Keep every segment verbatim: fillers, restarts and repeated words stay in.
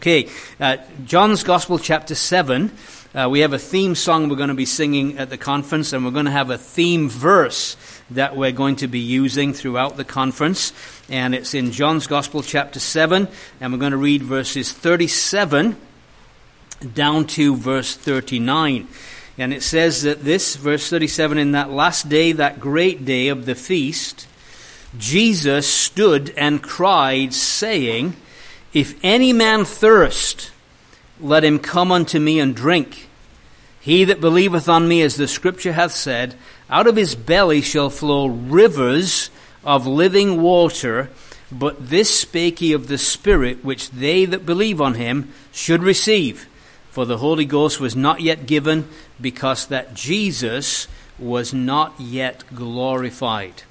Okay, uh, John's Gospel, chapter seven. Uh, we have a theme song we're going to be singing at the conference, and we're going to have a theme verse that we're going to be using throughout the conference. And it's in John's Gospel, chapter seven, and we're going to read verses thirty-seven down to verse thirty-nine. And it says that this, verse thirty-seven, in that last day, that great day of the feast, Jesus stood and cried, saying, If any man thirst, let him come unto me and drink. He that believeth on me, as the Scripture hath said, out of his belly shall flow rivers of living water. But this spake he of the Spirit, which they that believe on him should receive. For the Holy Ghost was not yet given, because that Jesus was not yet glorified.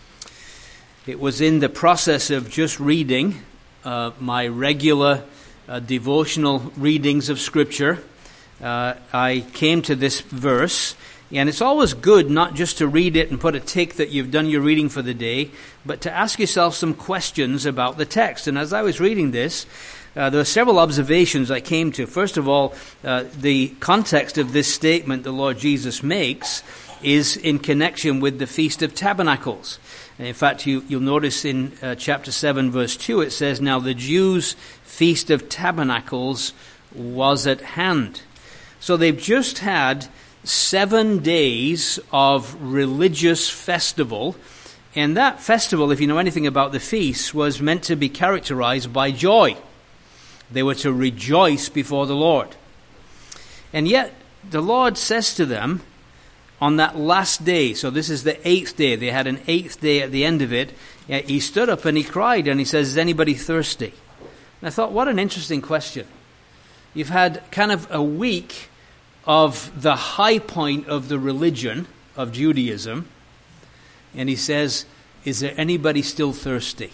It was in the process of just reading Uh, my regular uh, devotional readings of Scripture, uh, I came to this verse, and it's always good not just to read it and put a tick that you've done your reading for the day, but to ask yourself some questions about the text. And as I was reading this, uh, there are several observations I came to. First of all, uh, the context of this statement the Lord Jesus makes is in connection with the Feast of Tabernacles. In fact, you, you'll notice in uh, chapter seven, verse two, it says, Now the Jews' Feast of Tabernacles was at hand. So they've just had seven days of religious festival. And that festival, if you know anything about the feast, was meant to be characterized by joy. They were to rejoice before the Lord. And yet, the Lord says to them, on that last day, so this is the eighth day, they had an eighth day at the end of it, he stood up and he cried and he says, Is anybody thirsty? And I thought, what an interesting question. You've had kind of a week of the high point of the religion of Judaism, and he says, Is there anybody still thirsty?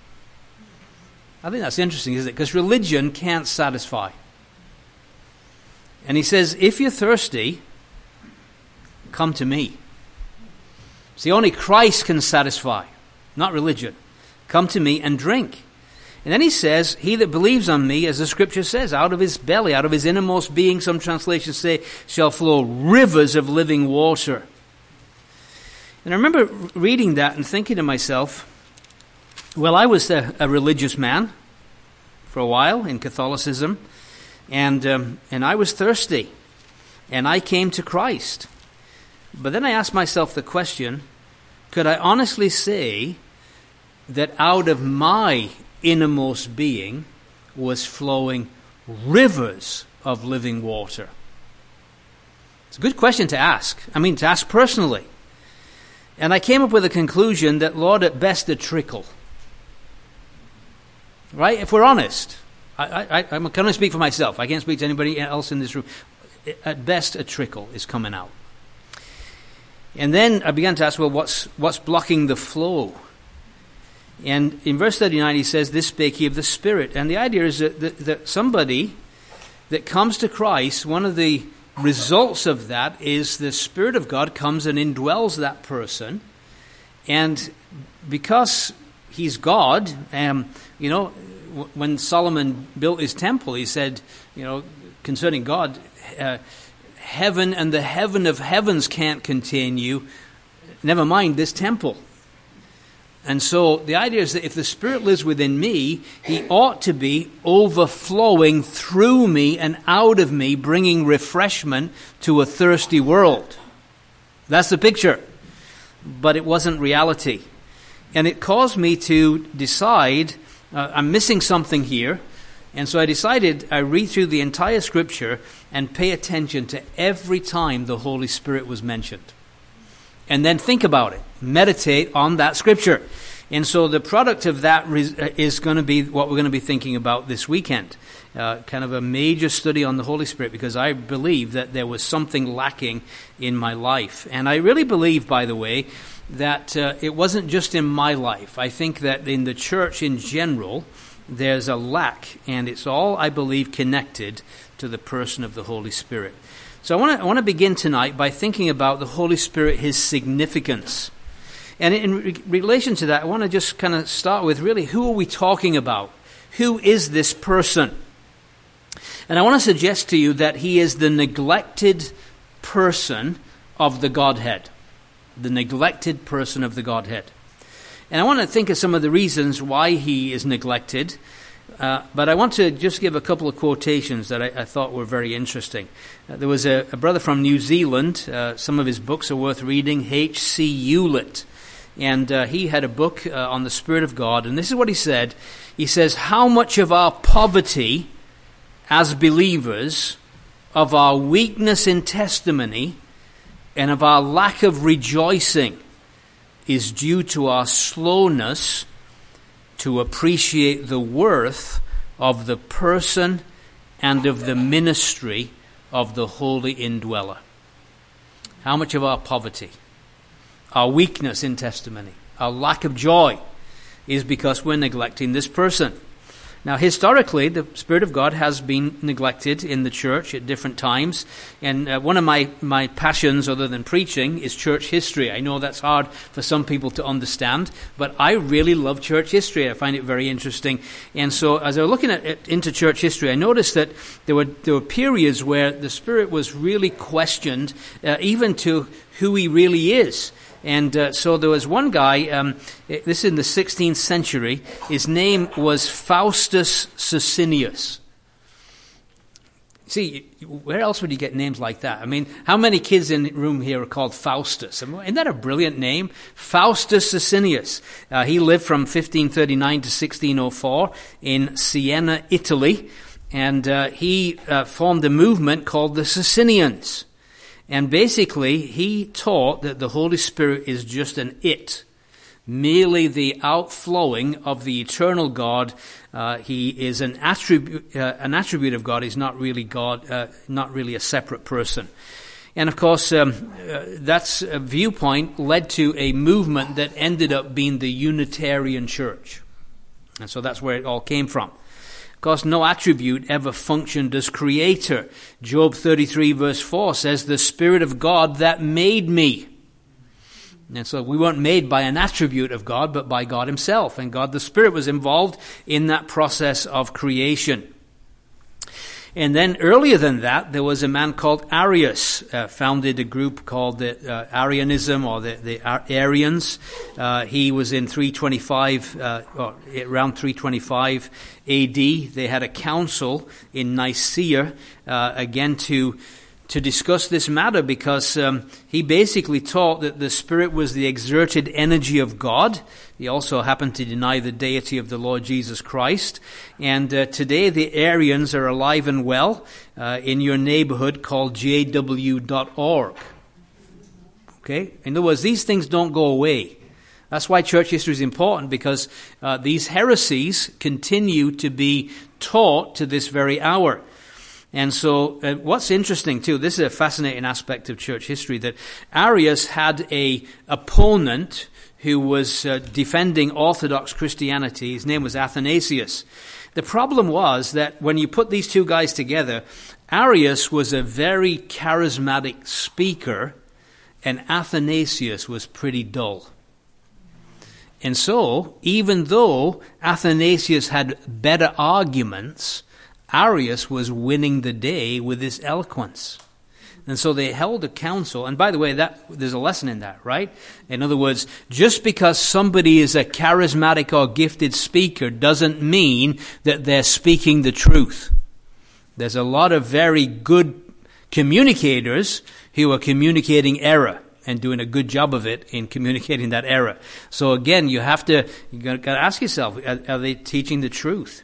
I think that's interesting, isn't it? Because religion can't satisfy. And he says, if you're thirsty, come to me. See, only Christ can satisfy, not religion. Come to me and drink. And then he says, He that believes on me, as the Scripture says, out of his belly, out of his innermost being, some translations say, shall flow rivers of living water. And I remember reading that and thinking to myself, well, I was a, a religious man for a while in Catholicism, and um, and I was thirsty, and I came to Christ. But then I asked myself the question, could I honestly say that out of my innermost being was flowing rivers of living water? It's a good question to ask. I mean, to ask personally. And I came up with a conclusion that, Lord, at best a trickle. Right? If we're honest. I, I, I can only speak for myself. I can't speak to anybody else in this room. At best a trickle is coming out. And then I began to ask, well, what's what's blocking the flow? And in verse thirty-nine, he says, This spake he of the Spirit. And the idea is that, that, that somebody that comes to Christ, one of the results of that is the Spirit of God comes and indwells that person. And because he's God, um, you know, w- when Solomon built his temple, he said, you know, concerning God, uh, heaven and the heaven of heavens can't contain you, never mind this temple. And so the idea is that if the Spirit lives within me, he ought to be overflowing through me and out of me, bringing refreshment to a thirsty world. That's the picture. But it wasn't reality. And it caused me to decide, uh, I'm missing something here. And so I decided I read through the entire Scripture and pay attention to every time the Holy Spirit was mentioned. And then think about it. Meditate on that Scripture. And so the product of that is going to be what we're going to be thinking about this weekend. Uh, kind of a major study on the Holy Spirit, because I believe that there was something lacking in my life. And I really believe, by the way, that uh, it wasn't just in my life. I think that in the church in general, there's a lack, and it's all, I believe, connected to the person of the Holy Spirit. So I want to I want to begin tonight by thinking about the Holy Spirit, his significance. And in re- relation to that, I want to just kind of start with really, who are we talking about? Who is this person? And I want to suggest to you that he is the neglected person of the Godhead. The neglected person of the Godhead. And I want to think of some of the reasons why he is neglected. Uh, but I want to just give a couple of quotations that I, I thought were very interesting. Uh, there was a, a brother from New Zealand. Uh, some of his books are worth reading. H C Hewlett. And uh, he had a book uh, on the Spirit of God. And this is what he said. He says, how much of our poverty as believers, of our weakness in testimony, and of our lack of rejoicing is due to our slowness to appreciate the worth of the person and of the ministry of the Holy Indweller. How much of our poverty, our weakness in testimony, our lack of joy is because we're neglecting this person. Now, historically, the Spirit of God has been neglected in the church at different times. And uh, one of my, my passions, other than preaching, is church history. I know that's hard for some people to understand, but I really love church history. I find it very interesting. And so as I was looking at it, into church history, I noticed that there were, there were periods where the Spirit was really questioned, uh, even to who he really is. And uh, so there was one guy, um, this is in the sixteenth century, his name was Faustus Socinus. See, where else would you get names like that? I mean, how many kids in the room here are called Faustus? Isn't that a brilliant name? Faustus Socinus. Uh, he lived from fifteen thirty-nine to sixteen oh four in Siena, Italy. And uh, he uh, formed a movement called the Socinians. And basically, he taught that the Holy Spirit is just an it, merely the outflowing of the eternal God. Uh, he is an attribute, uh, an attribute of God. He's not really God, uh, not really a separate person. And of course, um, uh, that's a viewpoint led to a movement that ended up being the Unitarian Church. And so that's where it all came from. Of course, no attribute ever functioned as creator. Job thirty-three verse four says, the Spirit of God that made me. And so we weren't made by an attribute of God, but by God himself. And God the Spirit was involved in that process of creation. And then earlier than that, there was a man called Arius, uh, founded a group called the uh, Arianism, or the, the Arians. Uh, he was in three twenty-five, uh, or around three twenty-five A D. They had a council in Nicaea, uh, again to to discuss this matter, because um, he basically taught that the Spirit was the exerted energy of God. He also happened to deny the deity of the Lord Jesus Christ. And uh, today the Arians are alive and well uh, in your neighborhood, called J W dot org. Okay? In other words, these things don't go away. That's why church history is important, because uh, these heresies continue to be taught to this very hour. And so uh, what's interesting too, this is a fascinating aspect of church history, that Arius had a opponent who was uh, defending Orthodox Christianity. His name was Athanasius. The problem was that when you put these two guys together, Arius was a very charismatic speaker and Athanasius was pretty dull. And so, even though Athanasius had better arguments, Arius was winning the day with his eloquence. And so they held a council. And by the way, that there's a lesson in that, right? In other words, just because somebody is a charismatic or gifted speaker doesn't mean that they're speaking the truth. There's a lot of very good communicators who are communicating error and doing a good job of it in communicating that error. So again, you have to, you got to ask yourself, are, are they teaching the truth?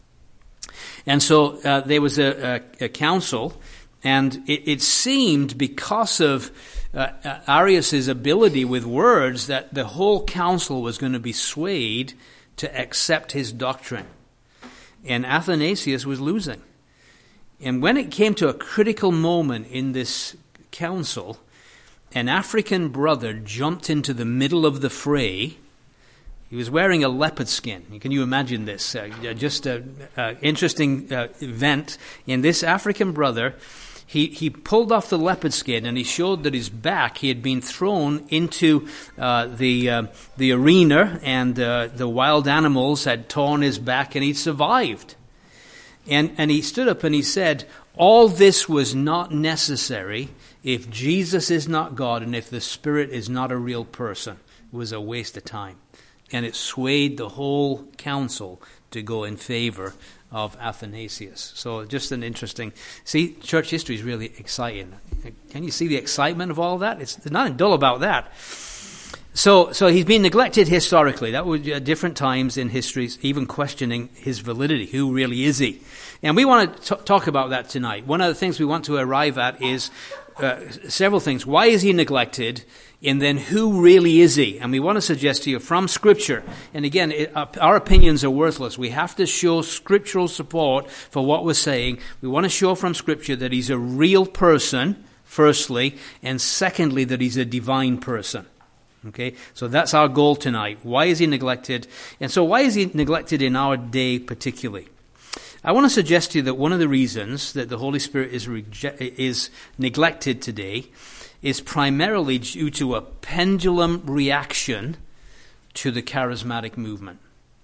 And so uh, there was a, a, a council, and it, it seemed, because of uh, Arius's ability with words, that the whole council was going to be swayed to accept his doctrine. And Athanasius was losing. And when it came to a critical moment in this council, an African brother jumped into the middle of the fray. He was wearing a leopard skin. Can you imagine this? Uh, just an uh, interesting uh, event. And this African brother, he, he pulled off the leopard skin, and he showed that his back, he had been thrown into uh, the uh, the arena, and uh, the wild animals had torn his back, and he survived. And, and he stood up and he said, all this was not necessary if Jesus is not God and if the Spirit is not a real person. It was a waste of time. And it swayed the whole council to go in favor of Athanasius. So just an interesting... See, church history is really exciting. Can you see the excitement of all that? It's, there's nothing dull about that. So so he's been neglected historically. That was at different times in history, even questioning his validity. Who really is he? And we want to t- talk about that tonight. One of the things we want to arrive at is uh, several things. Why is he neglected? And then who really is he? And we want to suggest to you from Scripture. And again, it, uh, our opinions are worthless. We have to show scriptural support for what we're saying. We want to show from Scripture that he's a real person, firstly, and secondly, that he's a divine person. Okay, so that's our goal tonight. Why is he neglected? And so why is he neglected in our day particularly? I want to suggest to you that one of the reasons that the Holy Spirit is rege- is neglected today is primarily due to a pendulum reaction to the charismatic movement.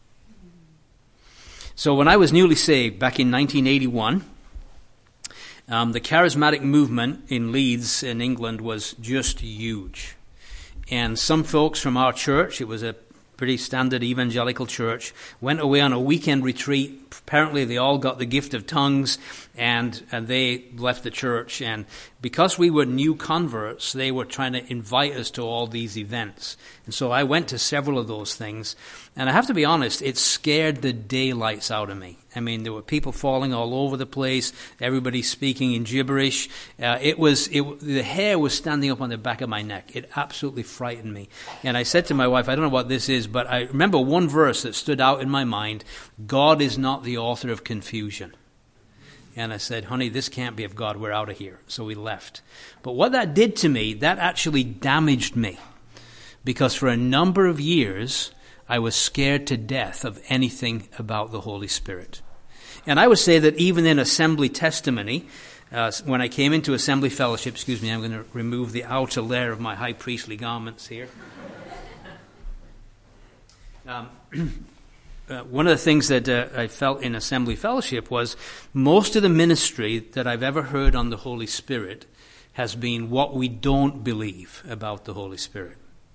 So when I was newly saved back in nineteen eighty-one, um, the charismatic movement in Leeds in England was just huge. And some folks from our church, it was a pretty standard evangelical church, went away on a weekend retreat. Apparently they all got the gift of tongues, and, and they left the church. And because we were new converts, they were trying to invite us to all these events. And so I went to several of those things. And I have to be honest, it scared the daylights out of me. I mean, there were people falling all over the place, everybody speaking in gibberish. Uh, it was, it, the hair was standing up on the back of my neck. It absolutely frightened me. And I said to my wife, I don't know what this is, but I remember one verse that stood out in my mind: God is not the author of confusion. And I said, honey, this can't be of God. We're out of here. So we left. But what that did to me, that actually damaged me. Because for a number of years, I was scared to death of anything about the Holy Spirit. And I would say that even in assembly testimony, uh, when I came into assembly fellowship, excuse me, I'm going to remove the outer layer of my high priestly garments here. Um, uh, one of the things that uh, I felt in assembly fellowship was most of the ministry that I've ever heard on the Holy Spirit has been what we don't believe about the Holy Spirit.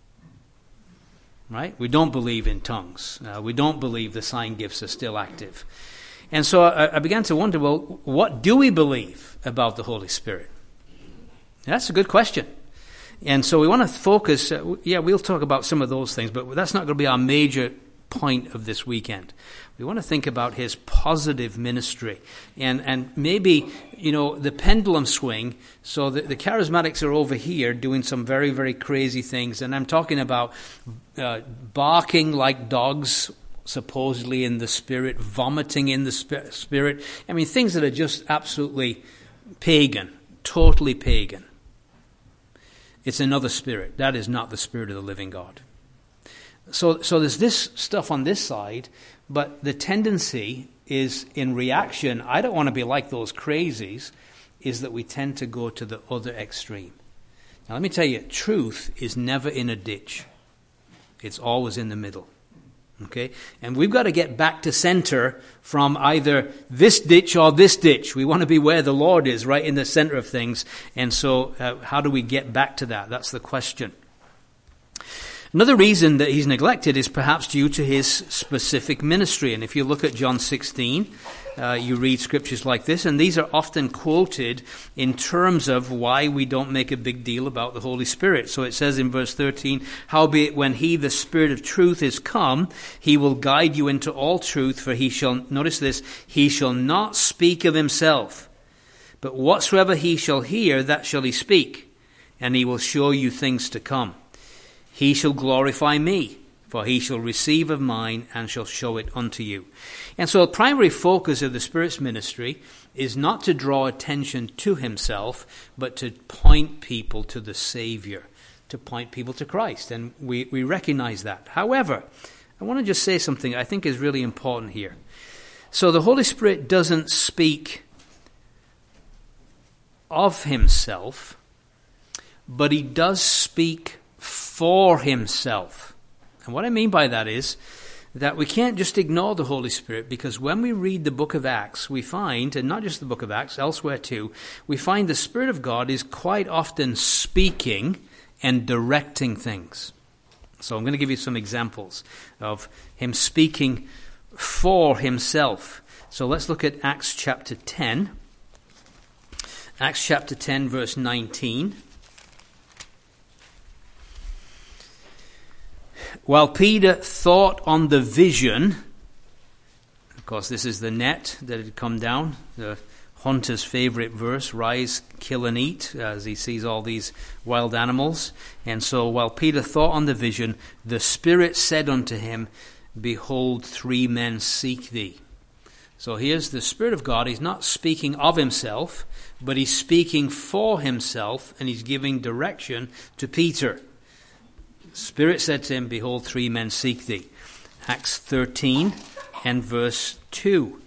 Right? We don't believe in tongues. Uh, we don't believe the sign gifts are still active. And so I, I began to wonder, well, what do we believe about the Holy Spirit? That's a good question. And so we want to focus, uh, yeah, we'll talk about some of those things, but that's not going to be our major point of this weekend. We want to think about his positive ministry and, and maybe, you know, the pendulum swing. So the, the charismatics are over here doing some very, very crazy things. And I'm talking about uh, barking like dogs, supposedly in the Spirit, vomiting in the sp- Spirit. I mean, things that are just absolutely pagan, totally pagan. It's another spirit. That is not the Spirit of the living God. So, so there's this stuff on this side, but the tendency is in reaction, I don't want to be like those crazies, is that we tend to go to the other extreme. Now let me tell you, truth is never in a ditch. It's always in the middle. Okay? And we've got to get back to center from either this ditch or this ditch. We want to be where the Lord is, right in the center of things. And so uh, how do we get back to that? That's the question. Another reason that he's neglected is perhaps due to his specific ministry. And if you look at John sixteen, uh, you read scriptures like this, and these are often quoted in terms of why we don't make a big deal about the Holy Spirit. So it says in verse thirteen, howbeit when he, the Spirit of truth, is come, he will guide you into all truth, for he shall, notice this, he shall not speak of himself, but whatsoever he shall hear, that shall he speak, and he will show you things to come. He shall glorify me, for he shall receive of mine and shall show it unto you. And so the primary focus of the Spirit's ministry is not to draw attention to himself, but to point people to the Savior, to point people to Christ. And we, we recognize that. However, I want to just say something I think is really important here. So the Holy Spirit doesn't speak of himself, but he does speak for himself. And what I mean by that is that we can't just ignore the Holy Spirit, because when we read the book of Acts, we find, and not just the book of Acts, elsewhere too, we find the Spirit of God is quite often speaking and directing things. So I'm going to give you some examples of him speaking for himself. So let's look at Acts chapter ten. Acts chapter ten, verse nineteen. While Peter thought on the vision, of course this is the net that had come down, the hunter's favorite verse, rise, kill and eat, as he sees all these wild animals. And so while Peter thought on the vision, the Spirit said unto him, behold, three men seek thee. So here's the Spirit of God. He's not speaking of himself, but he's speaking for himself, and he's giving direction to Peter. Spirit said to him, behold, three men seek thee. Acts thirteen and verse two.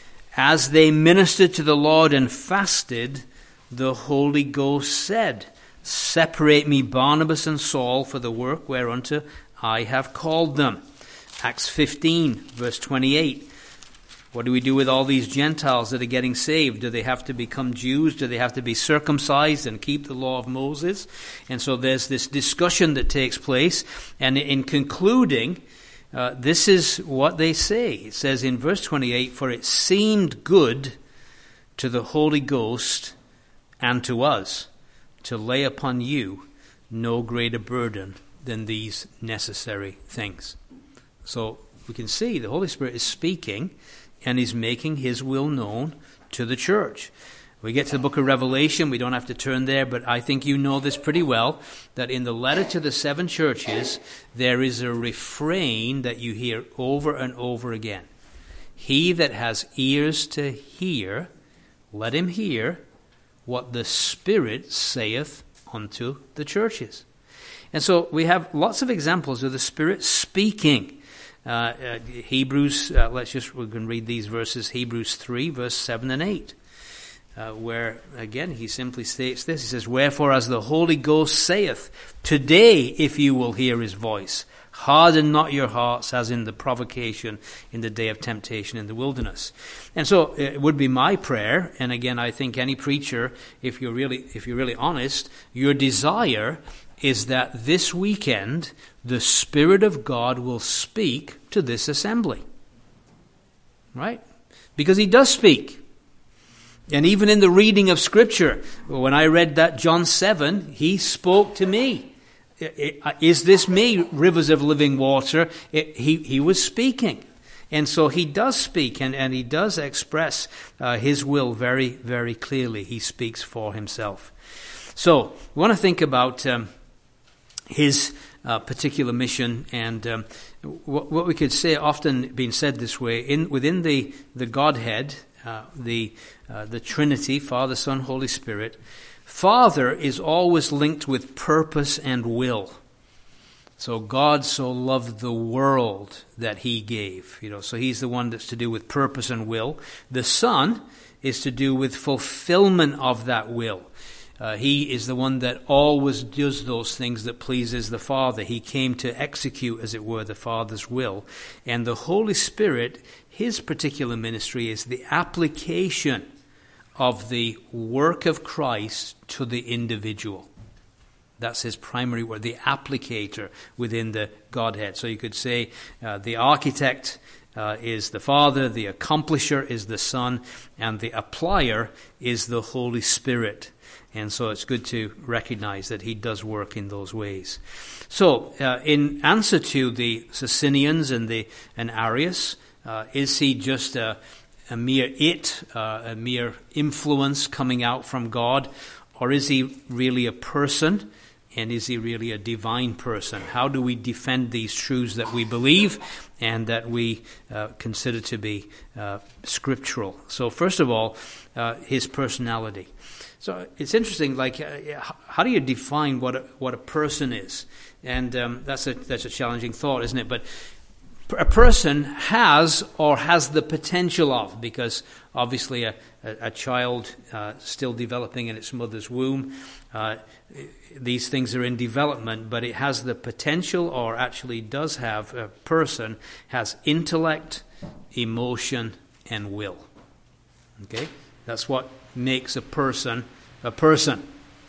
As they ministered to the Lord and fasted, the Holy Ghost said, separate me Barnabas and Saul for the work whereunto I have called them. Acts fifteen, verse twenty-eight. What do we do with all these Gentiles that are getting saved? Do they have to become Jews? Do they have to be circumcised and keep the law of Moses? And so there's this discussion that takes place. And in concluding, uh, this is what they say. It says in verse twenty-eight, for it seemed good to the Holy Ghost and to us to lay upon you no greater burden than these necessary things. So we can see the Holy Spirit is speaking, and he's making his will known to the church. We get to the book of Revelation. We don't have to turn there, but I think you know this pretty well, that in the letter to the seven churches, there is a refrain that you hear over and over again. He that has ears to hear, let him hear what the Spirit saith unto the churches. And so we have lots of examples of the Spirit speaking. Uh, uh, Hebrews, uh, let's just, we can read these verses, Hebrews three, verse seven and eight, uh, where, again, he simply states this. He says, wherefore, as the Holy Ghost saith, today, if you will hear his voice, harden not your hearts as in the provocation in the day of temptation in the wilderness. And so it would be my prayer, and again, I think any preacher, if you're really, if you're really honest, your desire is that this weekend the Spirit of God will speak to this assembly. Right? Because he does speak. And even in the reading of Scripture, when I read that John seven, he spoke to me. Is this me, rivers of living water? He, he was speaking. And so he does speak, and, and he does express uh, his will very, very clearly. He speaks for himself. So, we want to think about um, his uh, particular mission, and um, what, what we could say, often being said this way, in within the, the Godhead, uh, the uh, the Trinity, Father, Son, Holy Spirit, Father is always linked with purpose and will. So God so loved the world that he gave. You know, so he's the one that's to do with purpose and will. The Son is to do with fulfillment of that will. Uh, he is the one that always does those things that pleases the Father. He came to execute, as it were, the Father's will. And the Holy Spirit, his particular ministry is the application of the work of Christ to the individual. That's his primary work, the applicator within the Godhead. So you could say uh, the architect uh, is the Father, the accomplisher is the Son, and the applier is the Holy Spirit. And so it's good to recognize that he does work in those ways. So, uh, in answer to the Socinians and the and Arius, uh, is he just a, a mere it, uh, a mere influence coming out from God, or is he really a person? And is he really a divine person? How do we defend these truths that we believe and that we uh, consider to be uh, scriptural? So, first of all, uh, his personality. So it's interesting, like, uh, how do you define what a, what a person is? And um, that's a that's a challenging thought, isn't it? But a person has or has the potential of, because obviously a, a, a child uh, still developing in its mother's womb, uh, these things are in development, but it has the potential, or actually does have, a person has intellect, emotion, and will. Okay? That's what makes a person a person.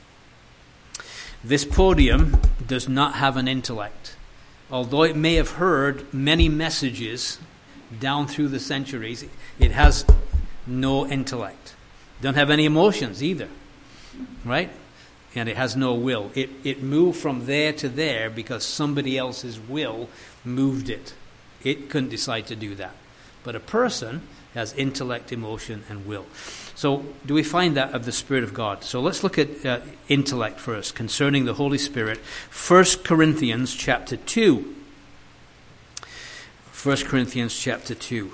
This podium does not have an intellect. Although it may have heard many messages down through the centuries, it has no intellect. Don't have any emotions either, right? And it has no will. It it moved from there to there because somebody else's will moved it. It couldn't decide to do that. But a person has intellect, emotion, and will. So do we find that of the Spirit of God? So let's look at uh, intellect first, concerning the Holy Spirit. First Corinthians chapter two. First Corinthians chapter two.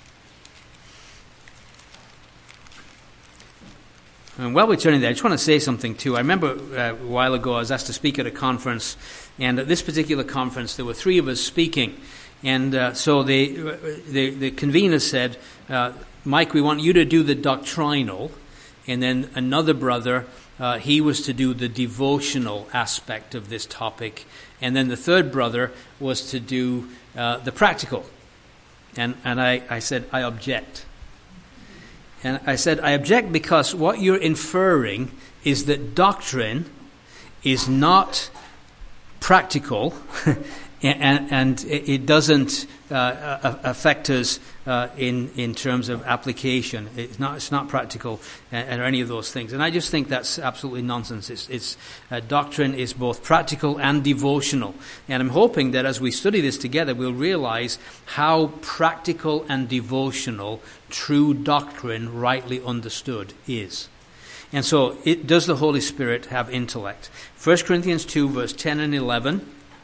And while we're turning there, I just want to say something too. I remember uh, a while ago I was asked to speak at a conference, and at this particular conference there were three of us speaking. And uh, so the, the the convener said, uh, Mike, we want you to do the doctrinal, and then another brother, uh, he was to do the devotional aspect of this topic, and then the third brother was to do uh, the practical. And and I, I said, I object. And I said, I object because what you're inferring is that doctrine is not practical, and, and it doesn't uh, affect us uh, in in terms of application. It's not it's not practical or any of those things. And I just think that's absolutely nonsense. It's, it's uh, doctrine is both practical and devotional. And I'm hoping that as we study this together, we'll realize how practical and devotional true doctrine, rightly understood, is. And so, it, does the Holy Spirit have intellect? First Corinthians two, verse ten and eleven.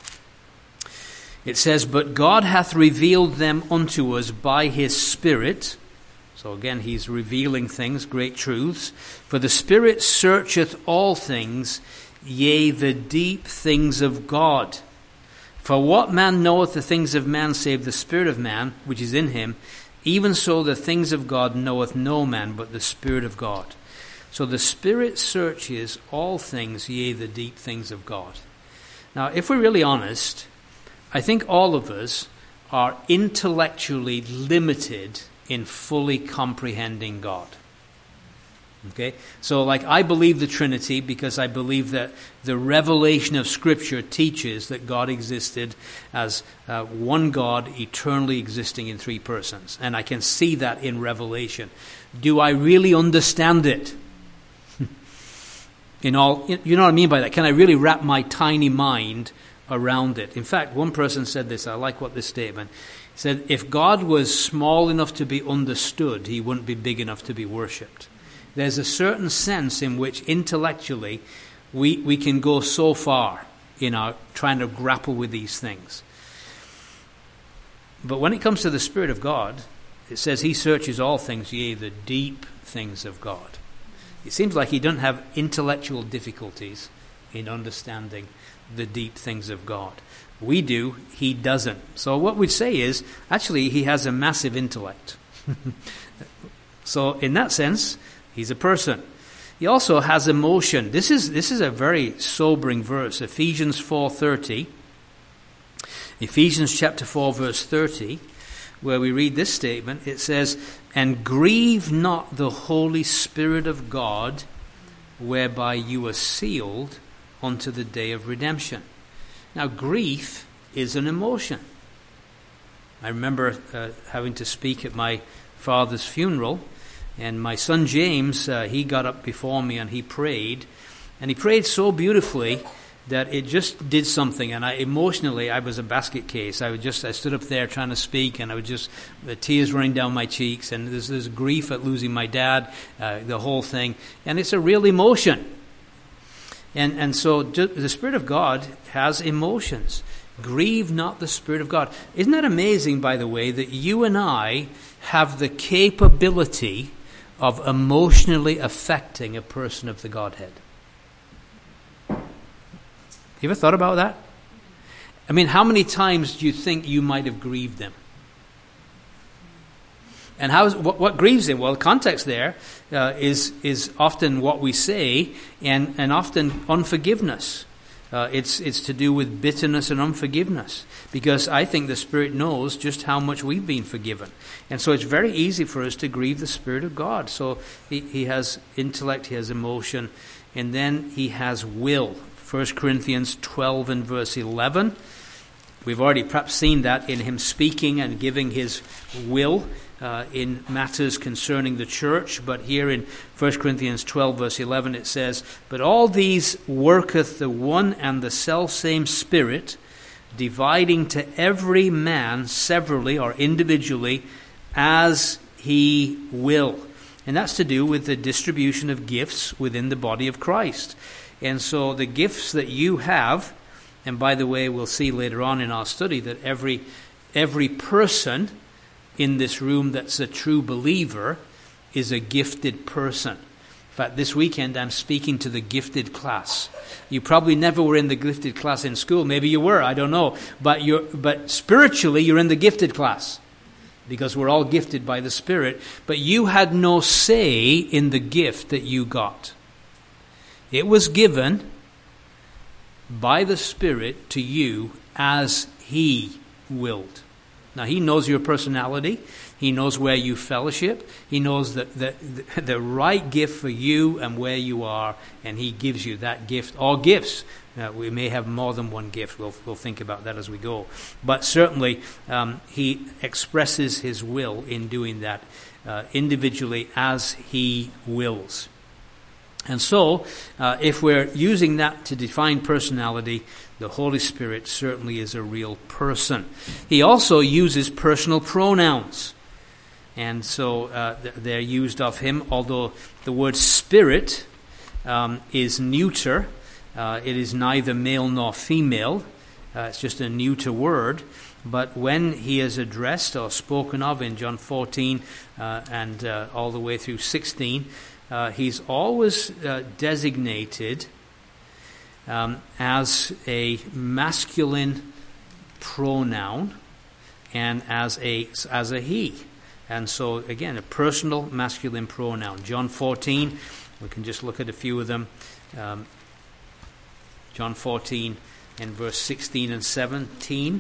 It says, But God hath revealed them unto us by his Spirit. So again, he's revealing things, great truths. For the Spirit searcheth all things, yea, the deep things of God. For what man knoweth the things of man, save the Spirit of man, which is in him? Even so the things of God knoweth no man, but the Spirit of God. So the Spirit searches all things, yea, the deep things of God. Now, if we're really honest, I think all of us are intellectually limited in fully comprehending God. Okay? So, like, I believe the Trinity because I believe that the revelation of Scripture teaches that God existed as uh, one God, eternally existing in three persons. And I can see that in Revelation. Do I really understand it? In all, you know what I mean by that? Can I really wrap my tiny mind around it? In fact, one person said this, I like what this statement said, if God was small enough to be understood, he wouldn't be big enough to be worshipped. There's a certain sense in which intellectually we, we can go so far in our trying to grapple with these things. But when it comes to the Spirit of God, it says he searches all things, yea, the deep things of God. It seems like he doesn't have intellectual difficulties in understanding the deep things of God. We do, he doesn't. So what we'd say is, actually, he has a massive intellect. So in that sense, he's a person. He also has emotion. This is this is a very sobering verse. Ephesians four thirty. Ephesians chapter four, verse thirty, where we read this statement. It says, And grieve not the Holy Spirit of God, whereby you are sealed unto the day of redemption. Now, grief is an emotion. I remember uh, having to speak at my father's funeral, and my son James, uh, he got up before me and he prayed, and he prayed so beautifully that it just did something. And I emotionally, I was a basket case. I would just, I stood up there trying to speak, and I would just, the tears running down my cheeks, and there's this grief at losing my dad, uh, the whole thing, and it's a real emotion. And and so the Spirit of God has emotions. Grieve not the Spirit of God. Isn't that amazing, by the way, that you and I have the capability of emotionally affecting a person of the Godhead? You ever thought about that? I mean, how many times do you think you might have grieved him? And how is, what, what grieves him? Well, the context there uh, is is often what we say, and, and often unforgiveness. Uh, it's it's to do with bitterness and unforgiveness, because I think the Spirit knows just how much we've been forgiven. And so it's very easy for us to grieve the Spirit of God. So he, he has intellect, he has emotion, and then he has will. First Corinthians twelve and verse eleven. We've already perhaps seen that in him speaking and giving his will uh, in matters concerning the church. But here in First Corinthians twelve verse eleven it says, "But all these worketh the one and the selfsame Spirit, dividing to every man severally or individually as he will." And that's to do with the distribution of gifts within the body of Christ. And so the gifts that you have, and by the way, we'll see later on in our study that every every person in this room that's a true believer is a gifted person. In fact, this weekend I'm speaking to the gifted class. You probably never were in the gifted class in school. Maybe you were, I don't know. But you're, but spiritually you're in the gifted class, because we're all gifted by the Spirit. But you had no say in the gift that you got. It was given by the Spirit to you as He willed. Now, He knows your personality. He knows where you fellowship. He knows the, the, the right gift for you and where you are, and He gives you that gift, or gifts. Uh, we may have more than one gift. We'll, we'll think about that as we go. But certainly, um, He expresses His will in doing that uh, individually as He wills. And so, uh, if we're using that to define personality, the Holy Spirit certainly is a real person. He also uses personal pronouns. And so uh, they're used of Him, although the word Spirit um, is neuter. Uh, it is neither male nor female. Uh, it's just a neuter word. But when He is addressed or spoken of in John fourteen uh, and uh, all the way through sixteen, Uh, he's always uh, designated um, as a masculine pronoun and as a as a he. And so, again, a personal masculine pronoun. John fourteen, we can just look at a few of them. Um, John fourteen and verse sixteen and seventeen.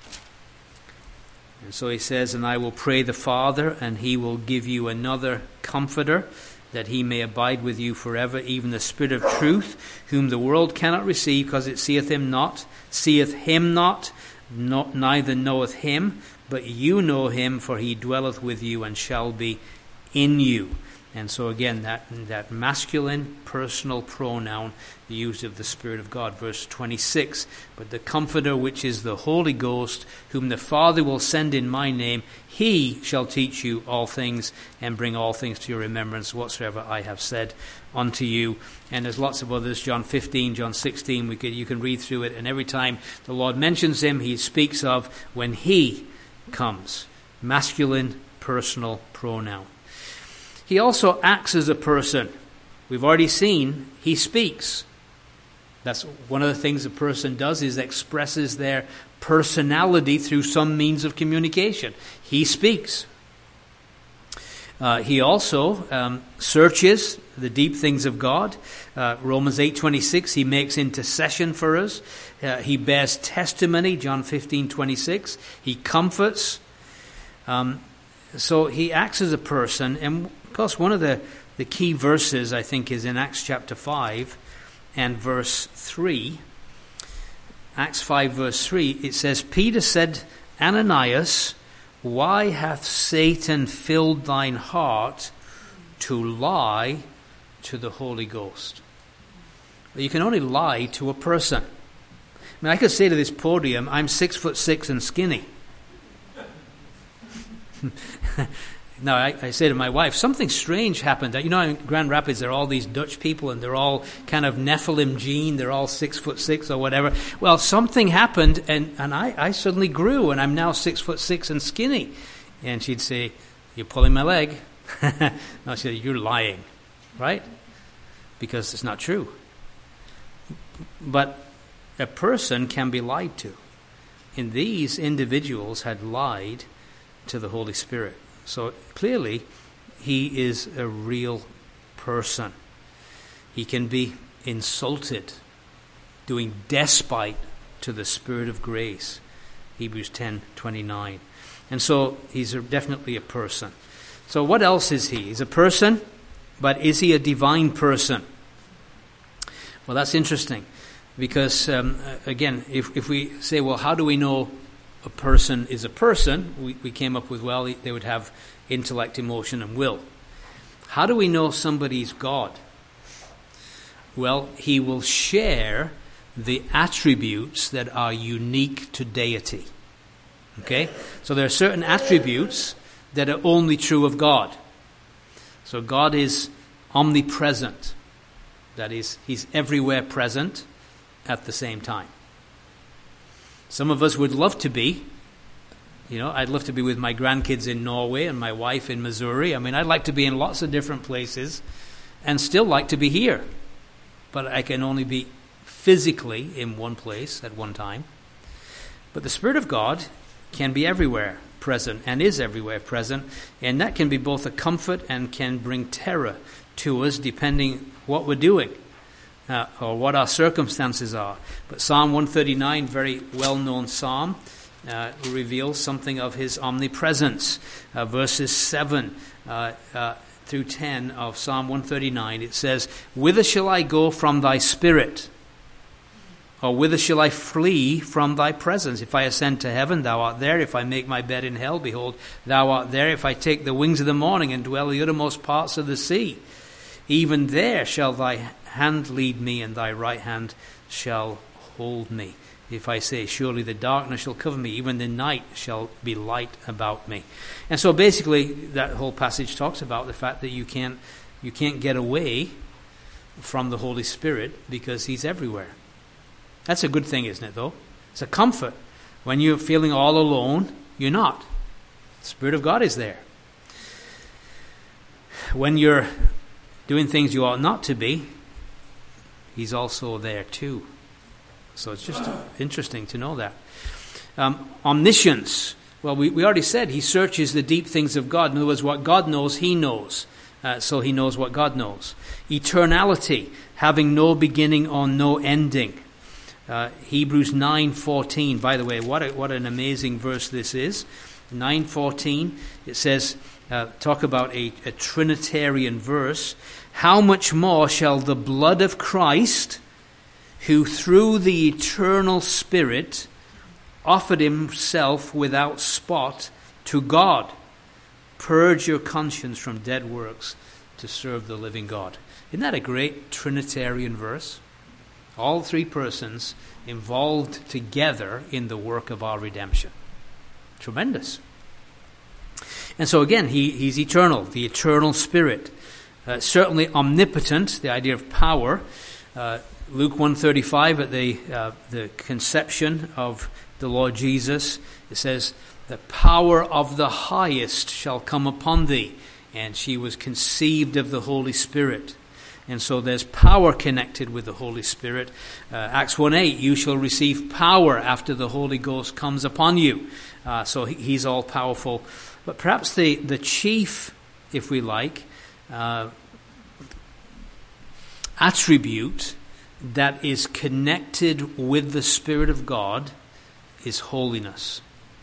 And so he says, "And I will pray the Father, and He will give you another Comforter, that He may abide with you forever, even the Spirit of truth, whom the world cannot receive, because it seeth him not, seeth him not, not, neither knoweth him, but you know him, for He dwelleth with you and shall be in you." And so again, that, that masculine personal pronoun used of the Spirit of God. Verse twenty-six, "But the Comforter, which is the Holy Ghost, whom the Father will send in my name, He shall teach you all things, and bring all things to your remembrance, whatsoever I have said unto you." And there's lots of others, John fifteen, John sixteen, we could, you can read through it, and every time the Lord mentions Him, He speaks of when He comes. Masculine personal pronoun. He also acts as a person. We've already seen He speaks. That's one of the things a person does, is expresses their personality through some means of communication. He speaks. Uh, he also um, searches the deep things of God. Uh, Romans eight twenty-six, He makes intercession for us. Uh, he bears testimony, John fifteen twenty-six. He comforts. Um, so He acts as a person. And of course, one of the, the key verses, I think, is in Acts chapter five and verse three. Acts five verse three, it says, "Peter said, Ananias, why hath Satan filled thine heart to lie to the Holy Ghost?" Well, you can only lie to a person. I mean, I could say to this podium, I'm six foot six and skinny. Now, I, I say to my wife, something strange happened. You know, in Grand Rapids, there are all these Dutch people, and they're all kind of Nephilim gene. They're all six foot six or whatever. Well, something happened, and, and I, I suddenly grew, and I'm now six foot six and skinny. And she'd say, "You're pulling my leg." No, she'd say, "You're lying," right? Because it's not true. But a person can be lied to. And these individuals had lied to the Holy Spirit. So clearly, he is a real person. He can be insulted, doing despite to the Spirit of grace. Hebrews ten twenty-nine. And so he's a, definitely a person. So what else is he? He's a person, but is he a divine person? Well, that's interesting. Because, um, again, if, if we say, well, how do we know a person is a person? We, we came up with, well, they would have intellect, emotion, and will. How do we know somebody's God? Well, he will share the attributes that are unique to deity. Okay? So there are certain attributes that are only true of God. So God is omnipresent. That is, he's everywhere present at the same time. Some of us would love to be. You know, I'd love to be with my grandkids in Norway and my wife in Missouri. I mean, I'd like to be in lots of different places and still like to be here. But I can only be physically in one place at one time. But the Spirit of God can be everywhere present and is everywhere present. And that can be both a comfort and can bring terror to us depending what we're doing. Uh, or what our circumstances are. But Psalm one thirty-nine, very well-known psalm, uh, reveals something of his omnipresence. Uh, verses seven uh, uh, through ten of Psalm one thirty-nine, it says, "Whither shall I go from thy spirit? Or whither shall I flee from thy presence? If I ascend to heaven, thou art there. If I make my bed in hell, behold, thou art there. If I take the wings of the morning and dwell in the uttermost parts of the sea, even there shall thy hand lead me, and thy right hand shall hold me. If I say, surely the darkness shall cover me, even the night shall be light about me." And so basically that whole passage talks about the fact that you can't you can't get away from the Holy Spirit because he's everywhere. That's a good thing, isn't it, though? It's a comfort. When you're feeling all alone, you're not. The Spirit of God is there. When you're doing things you ought not to be, he's also there too. So it's just interesting to know that. Um, omniscience. Well, we, we already said he searches the deep things of God. In other words, what God knows, he knows. Uh, so he knows what God knows. Eternality, having no beginning or no ending. Uh, Hebrews nine fourteen. By the way, what a, what an amazing verse this is. nine fourteen, it says, uh, talk about a, a Trinitarian verse. "How much more shall the blood of Christ, who through the eternal Spirit offered himself without spot to God, purge your conscience from dead works to serve the living God." Isn't that a great Trinitarian verse? All three persons involved together in the work of our redemption. Tremendous. And so again, he, he's eternal, the eternal Spirit. Uh, certainly omnipotent, the idea of power. Uh, Luke one thirty-five, at the uh, the conception of the Lord Jesus, it says, "The power of the highest shall come upon thee." And she was conceived of the Holy Spirit. And so there's power connected with the Holy Spirit. Uh, Acts one eight, "You shall receive power after the Holy Ghost comes upon you." Uh, so he, he's all powerful. But perhaps the, the chief, if we like, uh, attribute that is connected with the Spirit of God is holiness.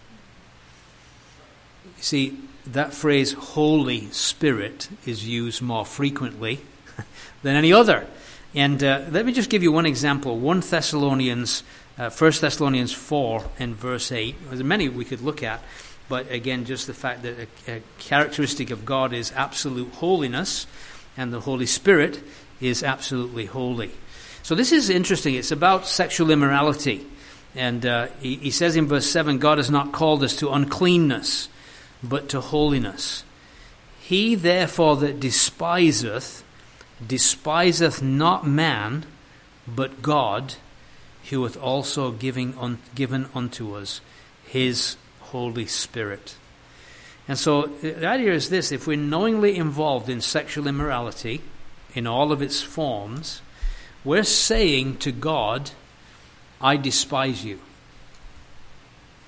You see, that phrase "Holy Spirit" is used more frequently than any other. And uh, let me just give you one example. First Thessalonians, uh, First Thessalonians four and verse eight. There's many we could look at, but again, just the fact that a, a characteristic of God is absolute holiness, and the Holy Spirit is absolutely holy. So this is interesting. It's about sexual immorality. And uh, he, he says in verse seven, "God has not called us to uncleanness, but to holiness. He therefore that despiseth, despiseth not man, but God, who hath also giving un, given unto us his Holy Spirit." And so the idea is this: if we're knowingly involved in sexual immorality in all of its forms, we're saying to God, "I despise you."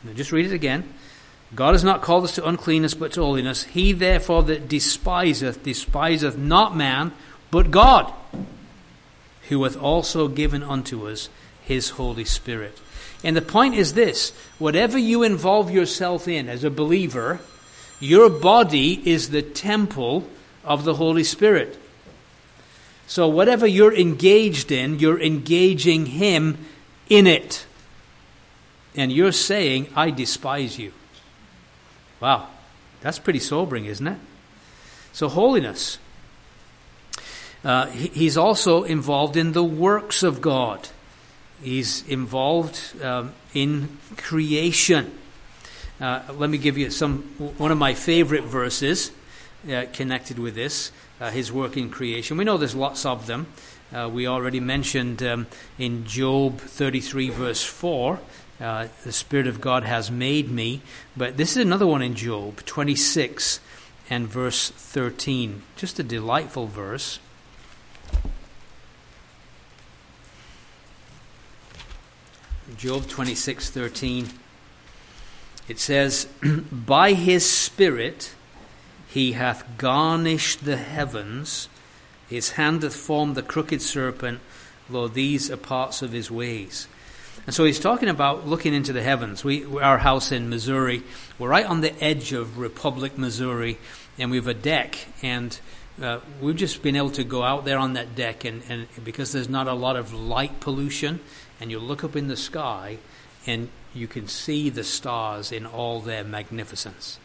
Now just read it again. God has not called us to uncleanness, but to holiness. He therefore that despiseth, despiseth not man, but God, who hath also given unto us his Holy Spirit. And the point is this: whatever you involve yourself in as a believer, your body is the temple of the Holy Spirit. So whatever you're engaged in, you're engaging him in it. And you're saying, I despise you. Wow, that's pretty sobering, isn't it? So holiness. Uh, he, he's also involved in the works of God. He's involved um, in creation. Uh, let me give you some one of my favorite verses uh, connected with this, uh, his work in creation. We know there's lots of them. Uh, we already mentioned um, in Job thirty-three verse four, uh, the Spirit of God has made me. But this is another one in Job twenty-six and verse thirteen. Just a delightful verse. Job twenty-six thirteen. It says, by his Spirit he hath garnished the heavens, his hand hath formed the crooked serpent, lo, these are parts of his ways. And so he's talking about looking into the heavens. We, our house in Missouri, we're right on the edge of Republic, Missouri, and we have a deck, and uh, we've just been able to go out there on that deck, and, and because there's not a lot of light pollution, and you look up in the sky, and you can see the stars in all their magnificence.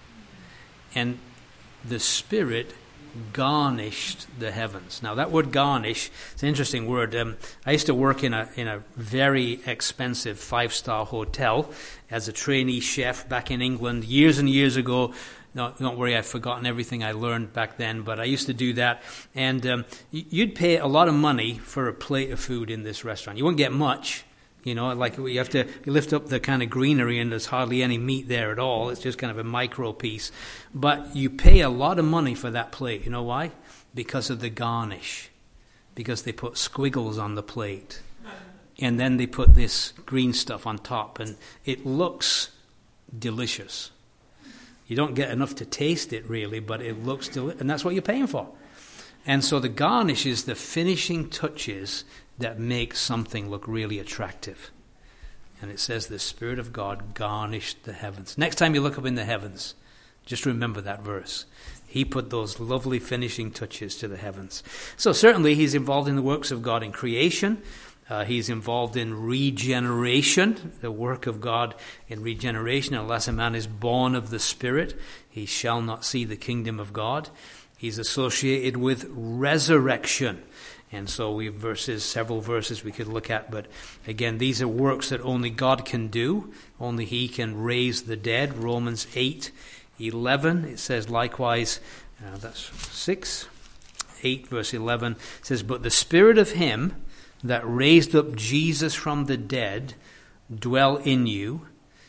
And the Spirit garnished the heavens. Now that word garnish, it's an interesting word. Um, I used to work in a in a very expensive five-star hotel as a trainee chef back in England years and years ago. No, don't worry, I've forgotten everything I learned back then, but I used to do that. And um, you'd pay a lot of money for a plate of food in this restaurant. You wouldn't get much. You know, like you have to you lift up the kind of greenery and there's hardly any meat there at all. It's just kind of a micro piece. But you pay a lot of money for that plate. You know why? Because of the garnish. Because they put squiggles on the plate. And then they put this green stuff on top. And it looks delicious. You don't get enough to taste it really, but it looks delicious. And that's what you're paying for. And so the garnish is the finishing touches that makes something look really attractive. And it says the Spirit of God garnished the heavens. Next time you look up in the heavens, just remember that verse. He put those lovely finishing touches to the heavens. So certainly he's involved in the works of God in creation. Uh, he's involved in regeneration, the work of God in regeneration. Unless a man is born of the Spirit, he shall not see the kingdom of God. He's associated with resurrection. And so we have verses, several verses we could look at. But again, these are works that only God can do. Only he can raise the dead. Romans eight eleven, it says likewise, uh, that's six, eight verse eleven, it says, but the Spirit of him that raised up Jesus from the dead dwell in you.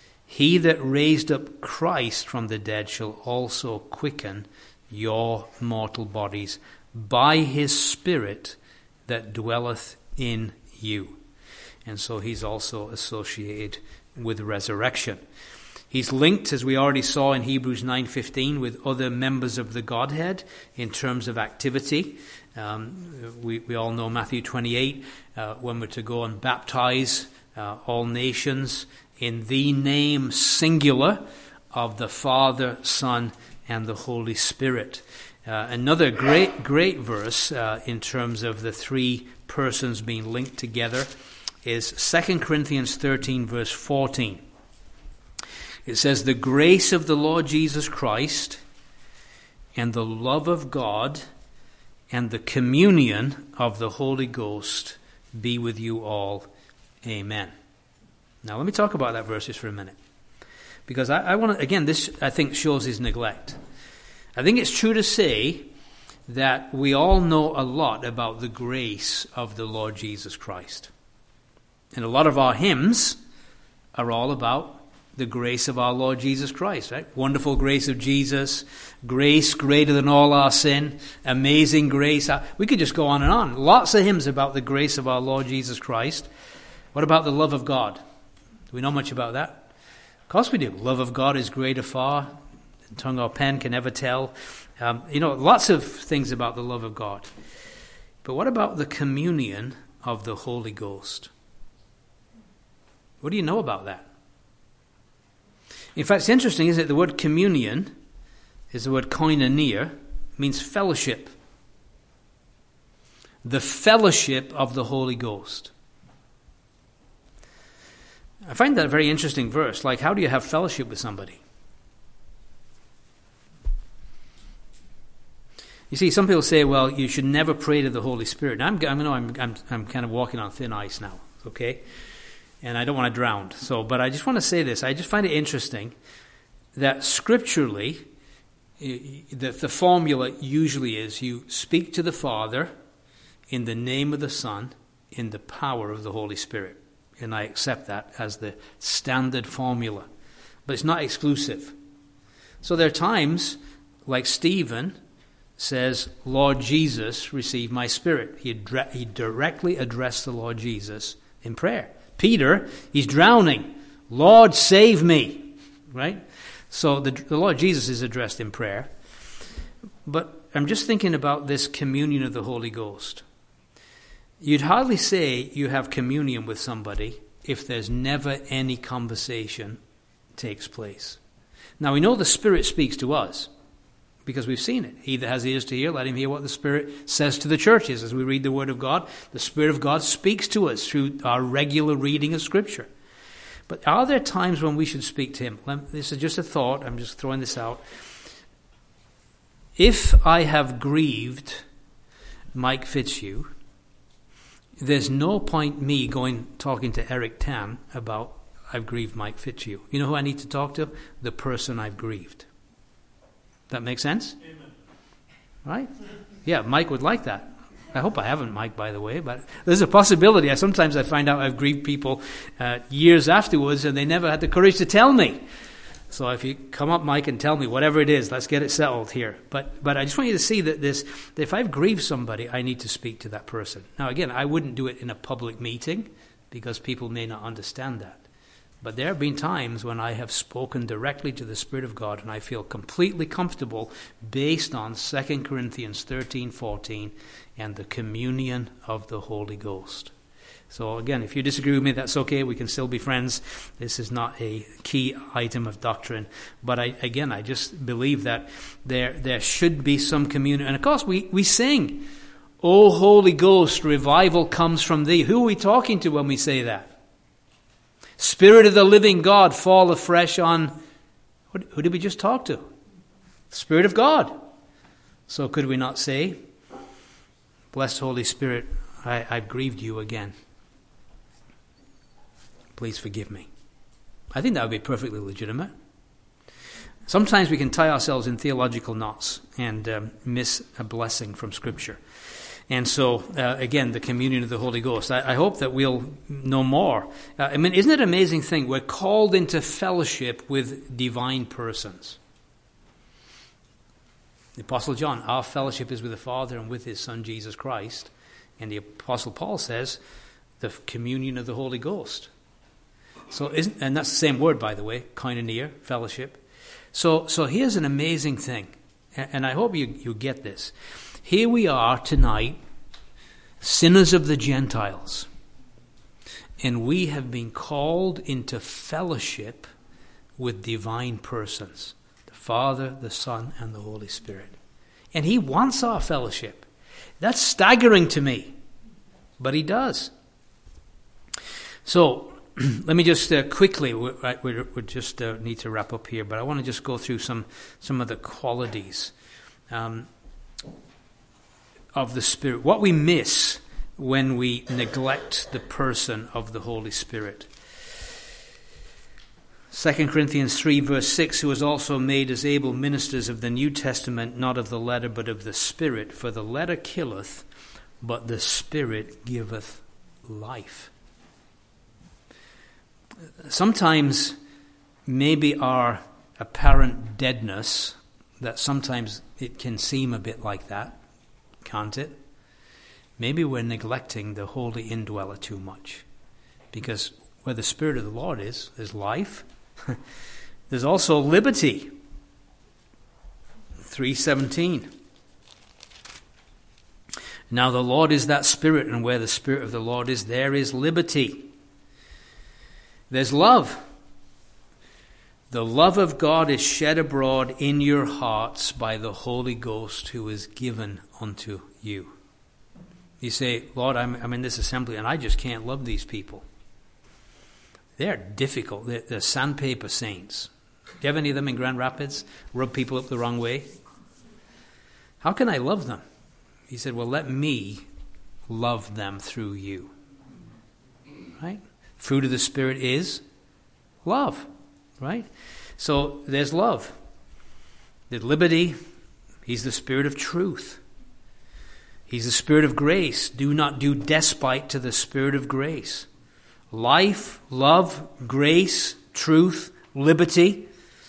He that raised up Christ from the dead shall also quicken your mortal bodies by his Spirit that dwelleth in you. And so he's also associated with resurrection. He's linked, as we already saw in Hebrews nine fifteen, with other members of the Godhead in terms of activity. Um, we, we all know Matthew twenty-eight, uh, when we're to go and baptize uh, all nations in the name singular of the Father, Son, and the Holy Spirit. Uh, another great, great verse uh, in terms of the three persons being linked together is Second Corinthians thirteen, verse fourteen. It says, the grace of the Lord Jesus Christ and the love of God and the communion of the Holy Ghost be with you all. Amen. Now let me talk about that verse just for a minute. Because I, I want to, again, this I think shows his neglect. I think it's true to say that we all know a lot about the grace of the Lord Jesus Christ. And a lot of our hymns are all about the grace of our Lord Jesus Christ, right? Wonderful grace of Jesus, grace greater than all our sin, amazing grace. We could just go on and on. Lots of hymns about the grace of our Lord Jesus Christ. What about the love of God? Do we know much about that? course we do. Love of God is greater far than tongue or pen can ever tell. Um, you know, lots of things about the love of God. But what about the communion of the Holy Ghost? What do you know about that? In fact, it's interesting, isn't it? The word communion is the word koinonia, means fellowship. The fellowship of the Holy Ghost. I find that a very interesting verse. Like, how do you have fellowship with somebody? You see, some people say, well, you should never pray to the Holy Spirit. Now, I'm, I know I'm, I'm, I'm kind of walking on thin ice now, okay? And I don't want to drown. So, but I just want to say this. I just find it interesting that scripturally, the, the formula usually is you speak to the Father in the name of the Son, in the power of the Holy Spirit. And I accept that as the standard formula. But it's not exclusive. So there are times, like Stephen says, Lord Jesus, receive my spirit. He, adre- he directly addressed the Lord Jesus in prayer. Peter, he's drowning. Lord, save me. Right? So the, the Lord Jesus is addressed in prayer. But I'm just thinking about this communion of the Holy Ghost. You'd hardly say you have communion with somebody if there's never any conversation takes place. Now we know the Spirit speaks to us because we've seen it. He that has ears to hear, let him hear what the Spirit says to the churches. As we read the Word of God, the Spirit of God speaks to us through our regular reading of Scripture. But are there times when we should speak to Him? This is just a thought. I'm just throwing this out. If I have grieved Mike Fitzhugh, there's no point me going talking to Eric Tan about I've grieved Mike Fitzhugh. You know who I need to talk to? The person I've grieved. That makes sense? Amen. Right? Yeah, Mike would like that. I hope I haven't, Mike, by the way, but there's a possibility. I sometimes I find out I've grieved people uh, years afterwards and they never had the courage to tell me. So if you come up, Mike, and tell me whatever it is, let's get it settled here. But but I just want you to see that this that if I've grieved somebody, I need to speak to that person. Now, again, I wouldn't do it in a public meeting because people may not understand that. But there have been times when I have spoken directly to the Spirit of God and I feel completely comfortable based on Second Corinthians thirteen fourteen and the communion of the Holy Ghost. So again, if you disagree with me, that's okay. We can still be friends. This is not a key item of doctrine. But I, again, I just believe that there there should be some communion. And of course, we, we sing, O Holy Ghost, revival comes from thee. Who are we talking to when we say that? Spirit of the living God, fall afresh on... Who did we just talk to? Spirit of God. So could we not say, Blessed Holy Spirit, I, I've grieved you again. Please forgive me. I think that would be perfectly legitimate. Sometimes we can tie ourselves in theological knots and um, miss a blessing from Scripture. And so, uh, again, the communion of the Holy Ghost. I, I hope that we'll know more. Uh, I mean, isn't it an amazing thing? We're called into fellowship with divine persons. The Apostle John, our fellowship is with the Father and with His Son, Jesus Christ. And the Apostle Paul says, the communion of the Holy Ghost. So, isn't, and that's the same word, by the way, koinonia, fellowship. So, so here's an amazing thing, and I hope you, you get this. Here we are tonight, sinners of the Gentiles, and we have been called into fellowship with divine persons, the Father, the Son, and the Holy Spirit. And He wants our fellowship. That's staggering to me, but He does. So, let me just uh, quickly, we, we, we just uh, need to wrap up here, but I want to just go through some, some of the qualities um, of the Spirit. What we miss when we neglect the person of the Holy Spirit. Second Corinthians three verse six, who was also made as able ministers of the New Testament, not of the letter, but of the Spirit. For the letter killeth, but the Spirit giveth life. Sometimes maybe our apparent deadness, that sometimes it can seem a bit like that, can't it? Maybe we're neglecting the holy indweller too much. Because where the Spirit of the Lord is, there's life. There's also liberty. three seventeen. Now the Lord is that Spirit, and where the Spirit of the Lord is, there is liberty. There's love. The love of God is shed abroad in your hearts by the Holy Ghost who is given unto you. You say, Lord, I'm, I'm in this assembly and I just can't love these people. They're difficult. They're, they're sandpaper saints. Do you have any of them in Grand Rapids? Rub people up the wrong way? How can I love them? He said, well, let me love them through you. Right? Fruit of the Spirit is love. Right? So there's love. There's liberty. He's the Spirit of truth. He's the Spirit of grace. Do not do despite to the Spirit of grace. Life, love, grace, truth, liberty.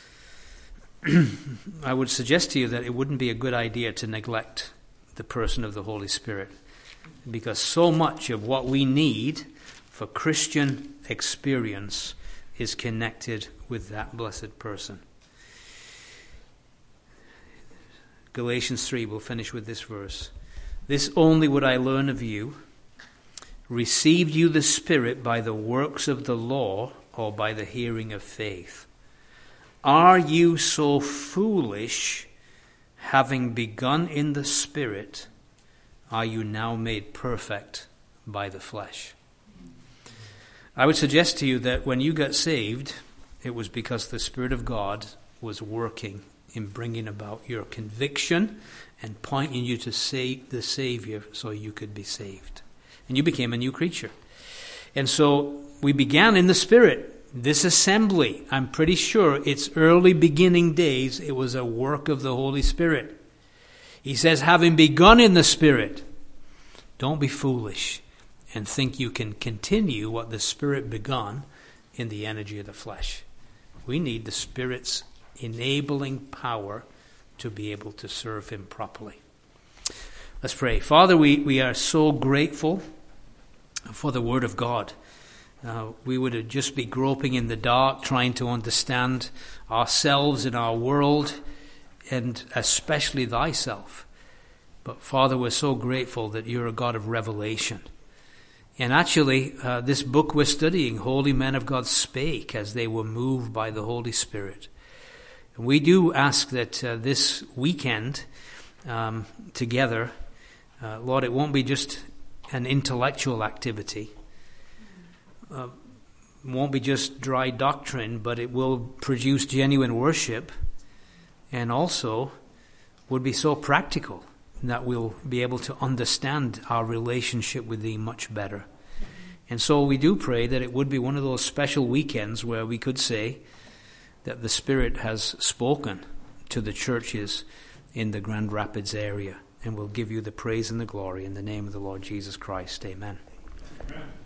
I would suggest to you that it wouldn't be a good idea to neglect the person of the Holy Spirit, because so much of what we need for Christian experience is connected with that blessed person. Galatians three, we'll finish with this verse. This only would I learn of you. Received you the Spirit by the works of the law or by the hearing of faith? Are you so foolish, having begun in the Spirit, are you now made perfect by the flesh? I would suggest to you that when you got saved, it was because the Spirit of God was working in bringing about your conviction and pointing you to save the Savior so you could be saved. And you became a new creature. And so we began in the Spirit. This assembly, I'm pretty sure its early beginning days, it was a work of the Holy Spirit. He says, having begun in the Spirit, don't be foolish and think you can continue what the Spirit begun in the energy of the flesh. We need the Spirit's enabling power to be able to serve Him properly. Let's pray. Father, we, we are so grateful for the Word of God. Uh, we would just be groping in the dark, trying to understand ourselves and our world, and especially thyself. But Father, we're so grateful that you're a God of revelation. And actually, uh, this book we're studying, Holy Men of God Spake, as they were moved by the Holy Spirit. And we do ask that uh, this weekend um, together, uh, Lord, it won't be just an intellectual activity. Uh, won't be just dry doctrine, but it will produce genuine worship, and also would be so practical that we'll be able to understand our relationship with Thee much better. And so we do pray that it would be one of those special weekends where we could say that the Spirit has spoken to the churches in the Grand Rapids area, and we'll give you the praise and the glory in the name of the Lord Jesus Christ. Amen. Amen.